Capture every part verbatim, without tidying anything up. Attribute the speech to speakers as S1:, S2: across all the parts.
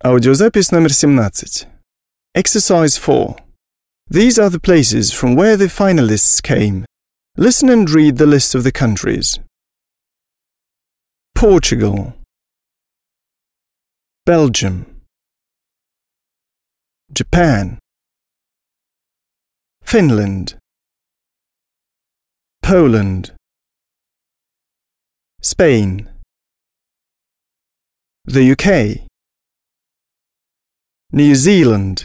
S1: Аудиозапись номер семнадцать. Exercise four. These are the places from where the finalists came. Listen and read the list of the countries. Portugal, Belgium, Japan, Finland, Poland, Spain, the U K, New Zealand,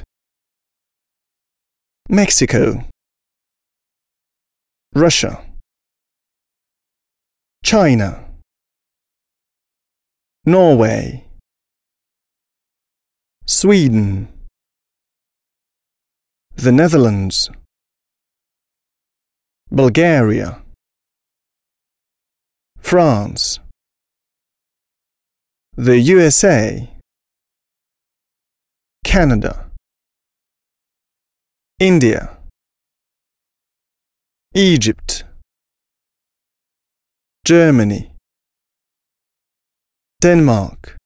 S1: Mexico, Russia, China, Norway, Sweden, the Netherlands, Bulgaria, France, the U S A, Canada, India, Egypt, Germany, Denmark,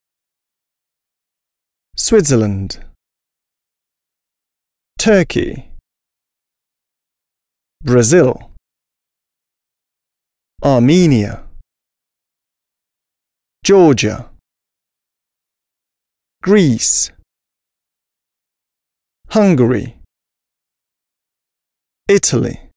S1: Switzerland, Turkey, Brazil, Armenia, Georgia, Greece, Hungary, Italy,